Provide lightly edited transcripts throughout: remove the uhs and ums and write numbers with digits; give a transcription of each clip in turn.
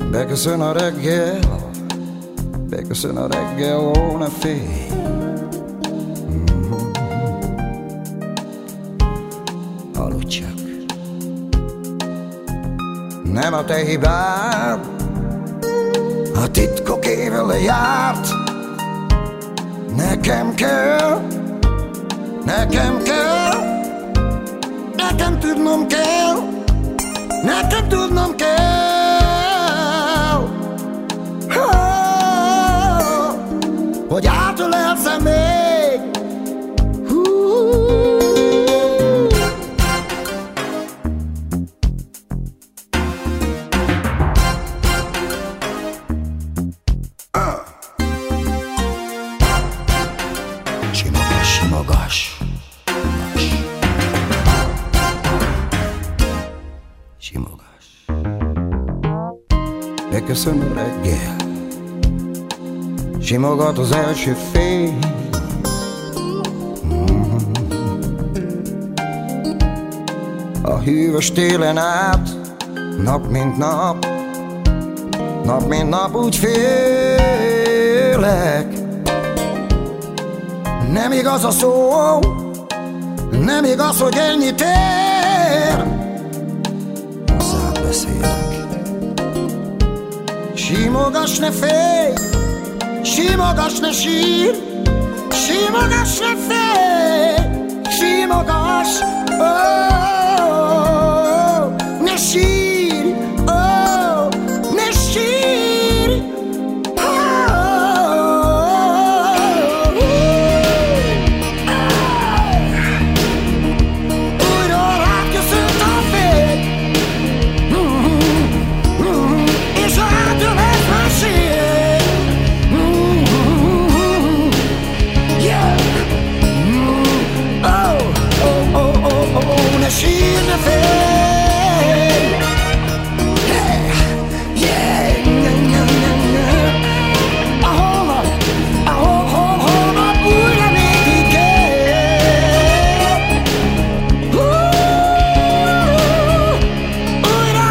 Beköszön a reggel, beköszön a reggel, ó, ne félj. Aludj csak. Nem a te hibád, a titkok évele járt. Nekem kell, nekem kell, nekem tudnom kell, nekem tudnom kell, hogy átölelsz-e még. Simogass, simogass, simogass. Beköszön a reggel, simogat az első fény. A hűvös télen át, nap mint nap, nap mint nap úgy félek. Nem igaz a szó, nem igaz, hogy ennyit ér. Hozzád beszélek. Simogass, ne félj, simogass, ne sír, simogass, ne félj, simogass, oh, ne sír, oh, ne sír, oh. Újra rád köszönt a fény, és átölelsz a sír. Ne sír, ne félj. A holnap újra még ígér. Újra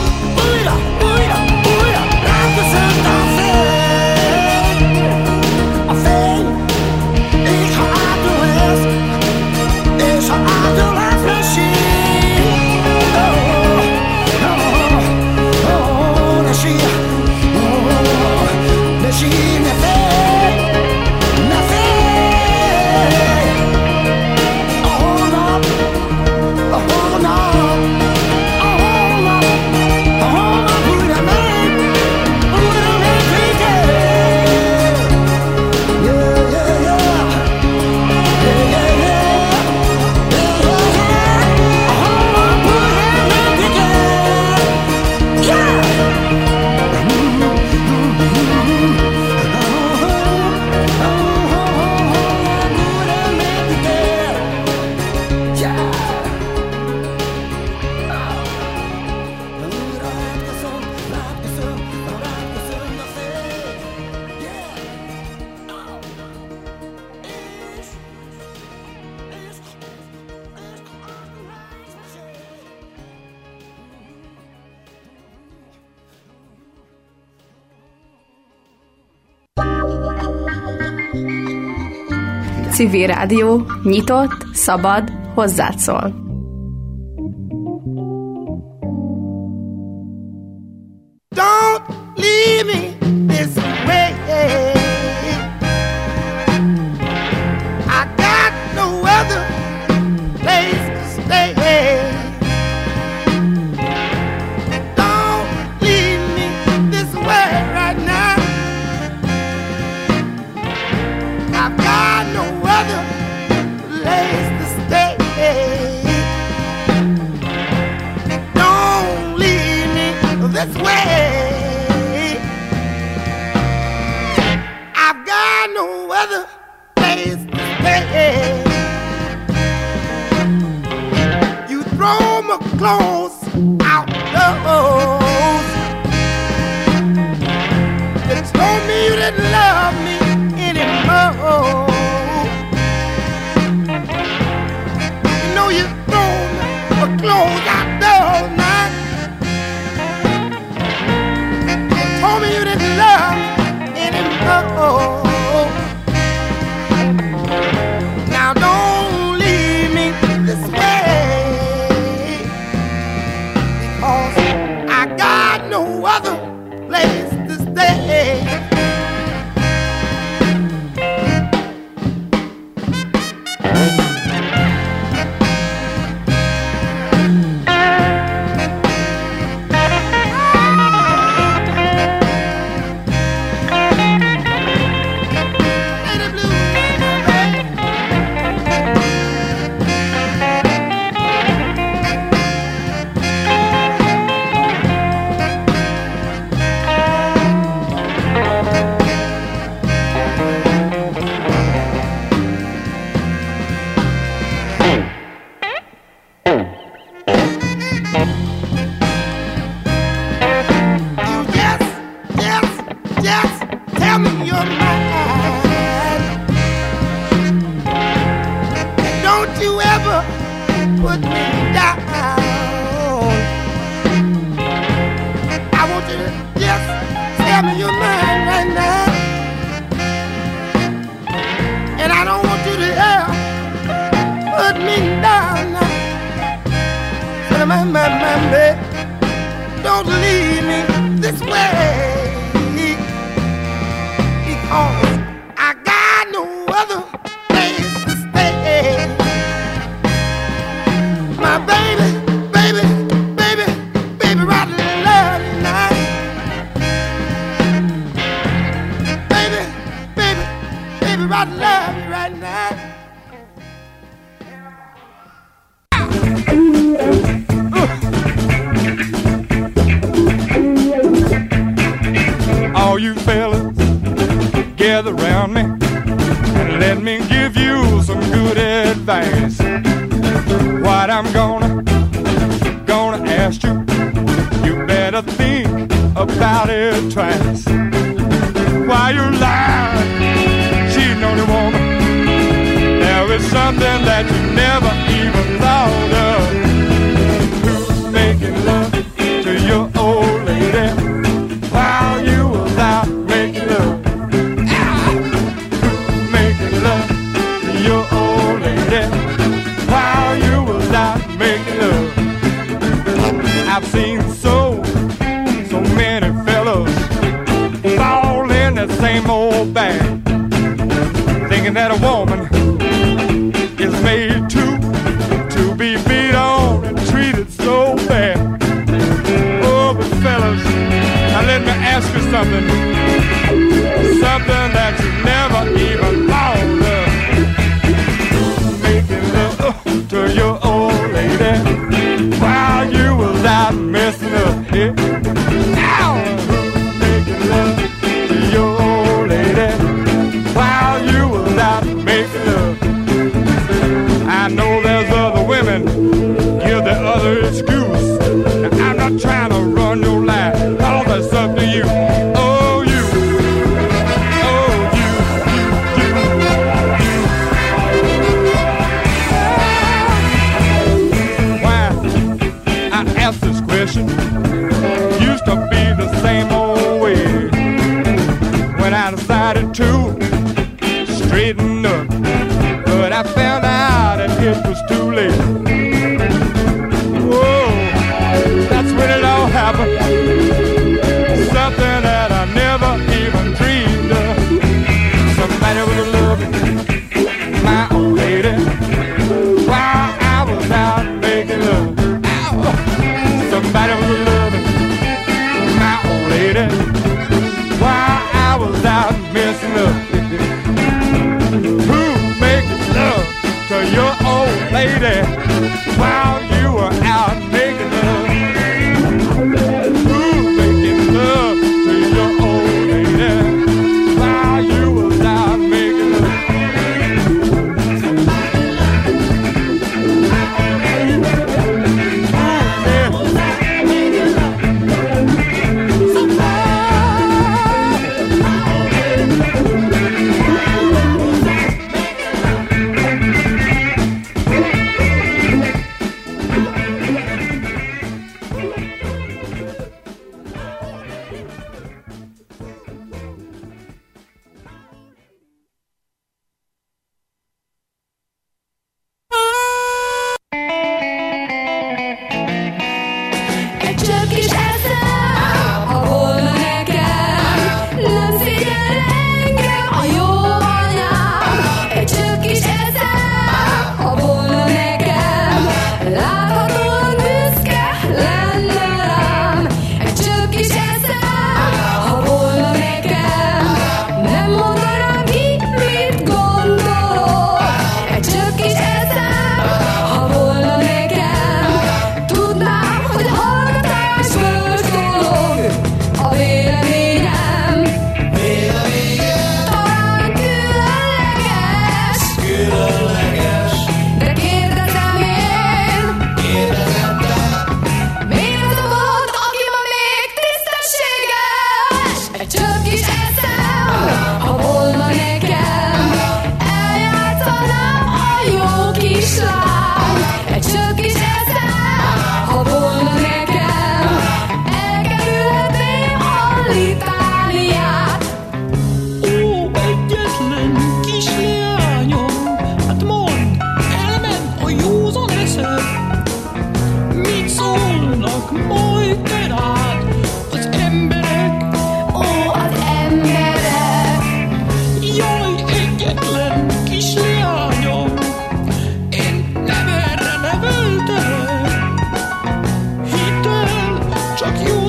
ráköszönt a fény. A fény, és ha átölelsz, és ha átölelsz, ne sír. Civil Rádió, nyitott, szabad, hozzád szól. Don't leave me this way. I got no other place to stay. Don't leave me this way right now. I've got no other place to stay. Don't leave me this way. I've got no other place to stay. You throw my clothes out doors. You told me you didn't love me anymore. You know you throw my clothes out doors now. because I got no other place to stay. Don't leave me this way, because I got no other place to stay. My baby, baby, baby, baby, right love tonight. Baby, baby, baby, right love me right now. All you fellas, gather around me and let me give you some good advice. What I'm gonna ask you, you better think about it twice. While you're lying, cheating on your woman, there is something that you never even thought of. Who's making love to your old lady while you was out making love? Who's making love to your old lady while you was out making love? I've seen so many fellows fall in the same old bag, thinking that a woman is made to be beat on and treated so bad. Oh, but fellas, now let me ask you something that you never even thought of. Making love to your old lady while you was out messing up, yeah. Ow! Making love to your old lady while you was out making love. I know there's other women give the other excuse. Now, I'm not trying to run your life, all that's up to you. Oh, you. Oh, you. Why I ask this question used to be the same old way.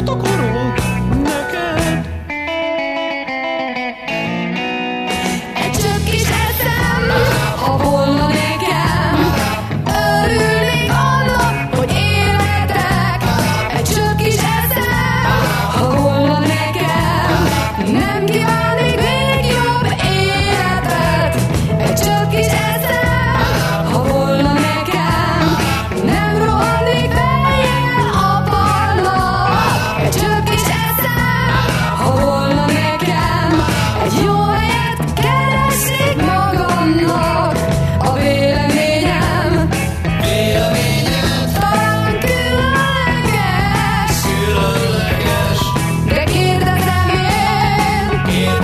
jót akarok neked. Egy csöpp kis eszem, ha volna nekem, örülnék annak, hogy életek. Egy csöpp kis eszem, ha volna nekem, nem kívánnék még jobb életet. Egy csöpp kis eszem, ha volna nekem, nem rohannék fejjel a padnak. Egy csöpp kis eszem, ha volna nekem, egy jó helyet keresnék magamnak. A véleményem talán különleges, de kérdezem én,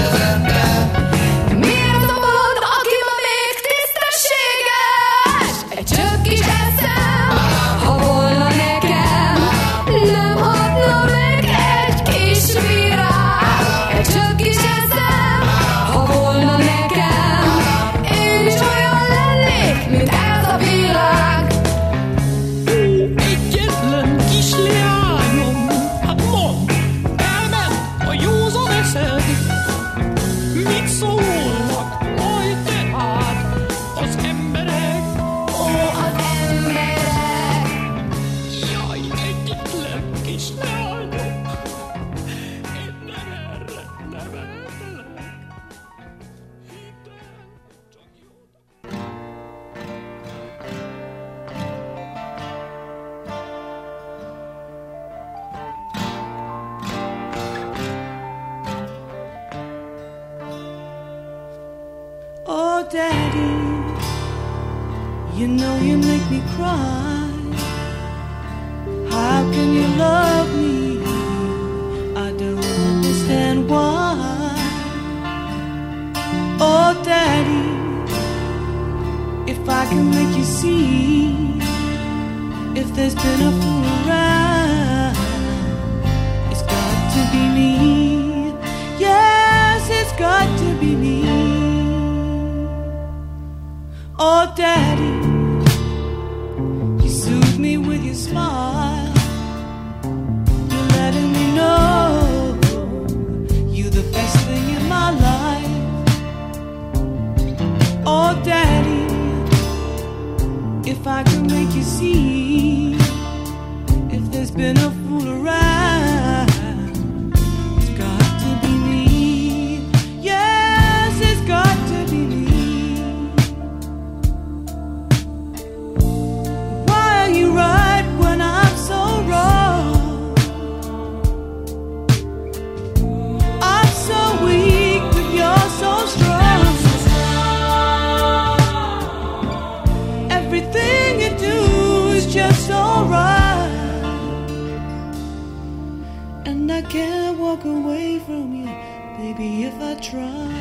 miért zabolod, aki ma még tisztességes? Egy csöpp kis eszem, ha volna nekem, nem hatna meg egy kis virág. Egy csöpp kis eszem, ha volna nekem, én is olyan lennék, mint ez a világ. Egyetlen kis leányom, hát mondd, elment a józan eszed. Mit szólnak majd tehát az emberek? Ó, az emberek, Jaj, egyetlen kis leányom, én nem erre neveltelek. Hidd el, csak jót. Oh, Daddy, you know you make me cry. How can you love me? I don't understand why. Oh, Daddy, if I can make you see, if there's been a fool around, it's got to be me. Yes, it's got to be me. Oh, Daddy, you soothe me with your smile. You're letting me know you're the best thing in my life. Oh, Daddy, if I could make you see, if there's been a fool around, it's got to be me. Yes, it's got to be me. Why are you right when I'm so wrong? I'm so weak, but you're so strong. Everything you do is just so right, and I can't walk away from you, baby, if I try.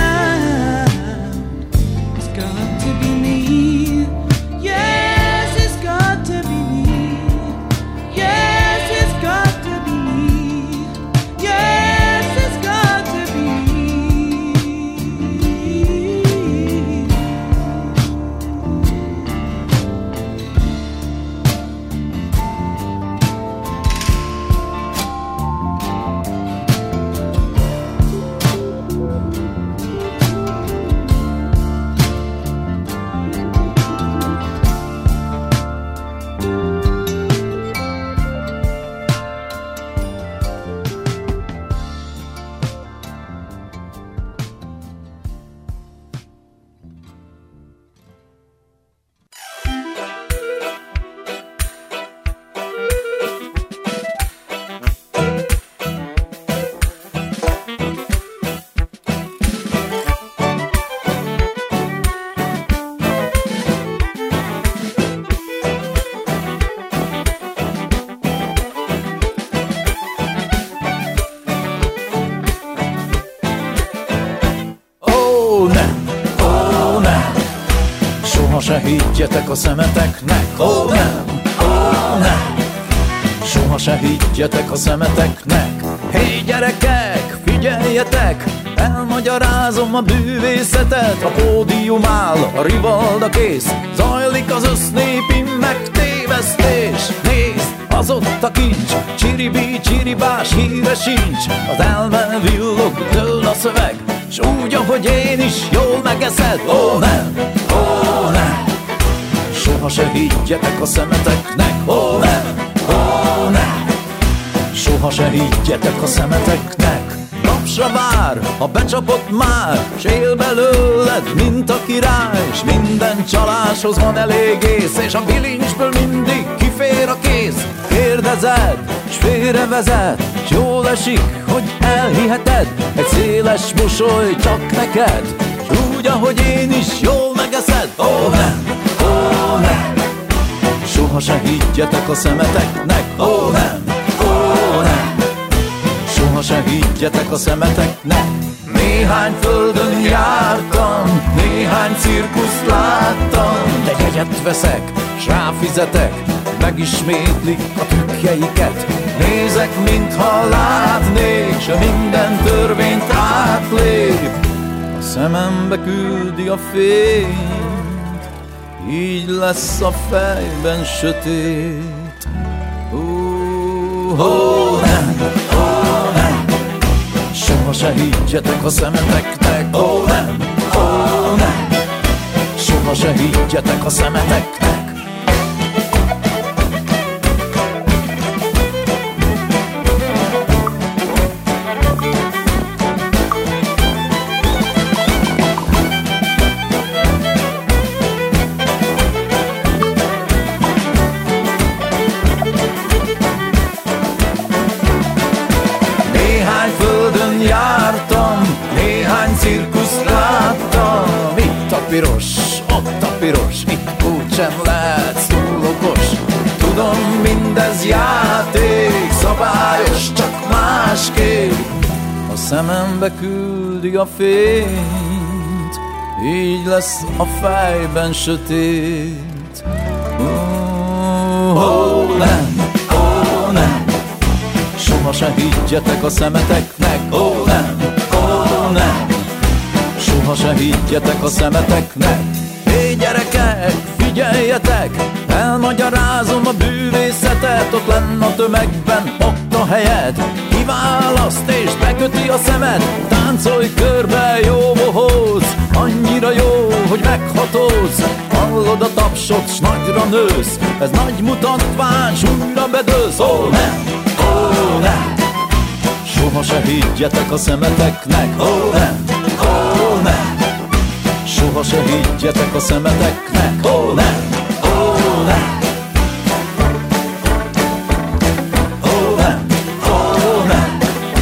Yes, it's se higgyetek a szemeteknek, ó nem, ó nem. Soha se higgyetek a szemeteknek. Hé gyerekek, figyeljetek, elmagyarázom a bűvészetet. A pódium áll, a rivalda kész, zajlik az össznépi megtévesztés. Nézd, az ott a kincs, csiribí, csiribás, híre sincs. Az elme villog, dől a szöveg, s úgy, ahogy én is, jól megeszed. Ó nem, ó nem. Soha se higgyetek a szemeteknek, ó nem, ó nem. Soha se higgyetek a szemeteknek. Napsra vár, ha becsapott már, s él belőled, mint a király. S minden csaláshoz van elég ész, és a bilincsből mindig kifér a kész. Kérdezed, s félrevezet, s jól esik, hogy elhiheted. Egy széles mosoly csak neked, s úgy, ahogy én is, jól megeszed. Ó nem, ó nem. Soha se higgyetek a szemeteknek, ó nem, ó nem. Soha se higgyetek a szemeteknek. Néhány földön jártam, néhány cirkuszt láttam, de jegyet veszek, s ráfizetek, megismétlik a trükkjeiket. Nézek, mintha látnék, s minden törvényt átlép. A szemembe küldi a fényt, így lesz a fejben sötét. Nem, nem. Soha se higgyetek a szemeteknek, ó nem, ó nem. Soha se higgyetek a szemeteknek. Cirkuszt láttam, itt a piros, ott a piros, itt úgysem lehetsz túl okos. Tudom, mindez játék, szabályos, csak másképp. A szemembe küldi a fényt, így lesz a fejben sötét. Nem, nem. Soha se higgyetek a szemeteknek, ó nem, ó nem. Soha se higgyetek a szemeteknek. Hé gyerekek, figyeljetek, elmagyarázom a bűvészetet. Ott lenn a tömegben, ott a helyed, kiválaszt és beköti a szemed. Táncolj körbe, jó bohóc, annyira jó, hogy meghatódsz. Hallod a tapsot, s nagyra nősz, ez nagy mutatvány, s újra bedőlsz. Ó nem, ó nem. Soha se higgyetek a szemeteknek, ó nem, ó nem. Soha se higgyetek a szemeteknek, ó nem, ó nem. Ó nem, ó nem.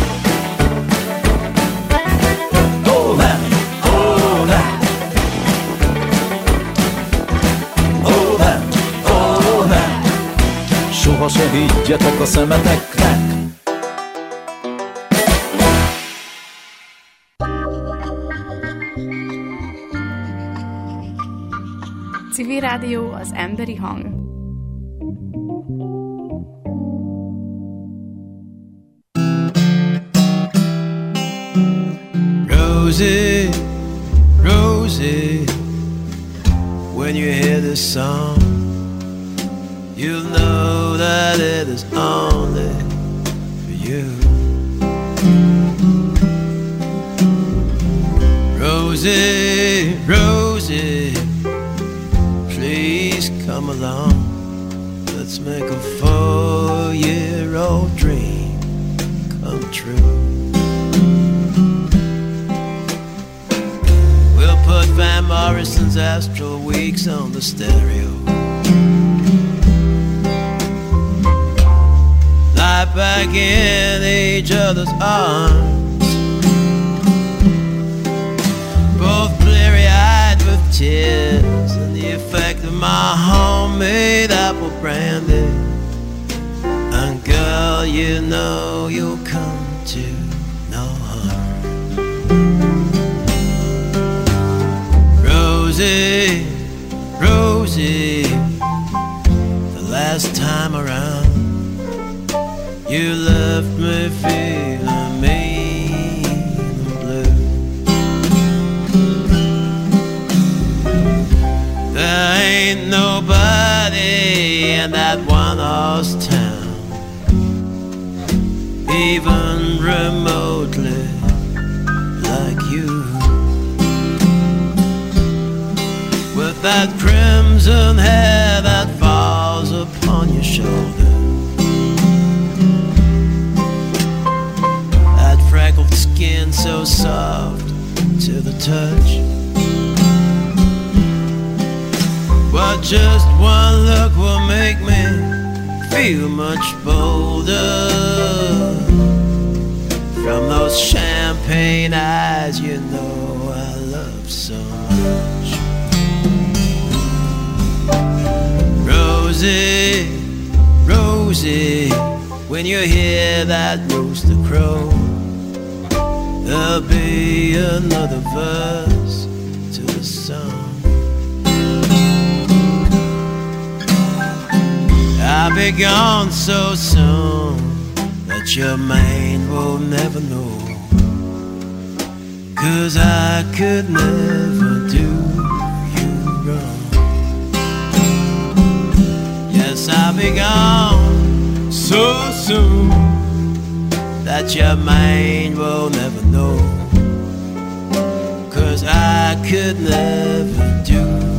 Ó nem, ó nem. Ó nem, ó nem. Soha se higgyetek a szemeteknek. Civil Rádió, az emberi hang. Rosie, Rosie, when you hear this song, you'll know that it is only for you. Rosie, Rosie, please come along. Let's make a 4-year-old dream come true. We'll put Van Morrison's Astral Weeks on the stereo. Lie back in each other's arms, both bleary-eyed with tears and the effect of my homemade apple brandy. And girl, you know you'll come to no harm. Rosie, Rosie, Rosie, the last time around, you left me feeling mean and blue. There ain't nobody in that one-horse town, even remotely like you, with that crimson hair that falls upon your shoulder, that freckled skin so soft to the touch. But just one look will make me feel much bolder. From those champagne eyes, you know I love so much. Rosie, Rosie, when you hear that rooster crow, there'll be another verse to the song. I'll be gone so soon that your mind will never know, 'cause I could never do you wrong. Yes, I'll be gone so soon that your mind will never know, 'cause I could never do you wrong.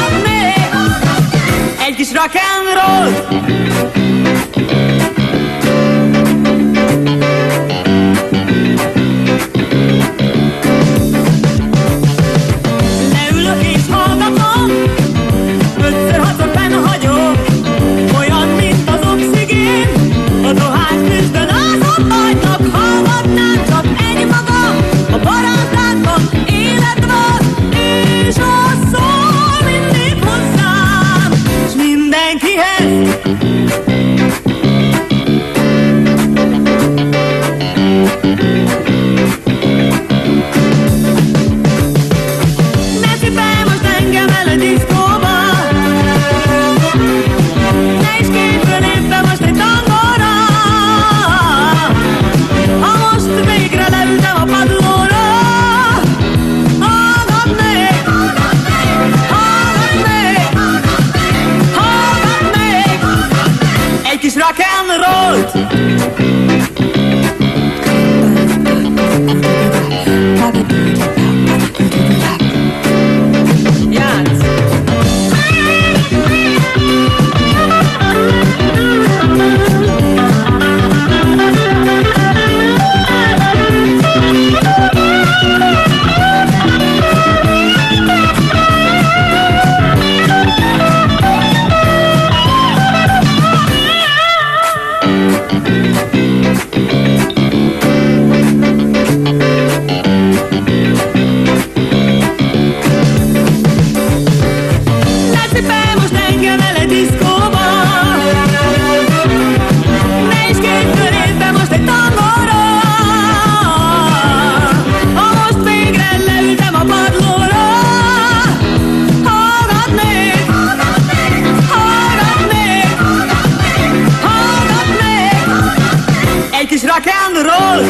rock and roll. rock and roll. Játsz. Rock and roll.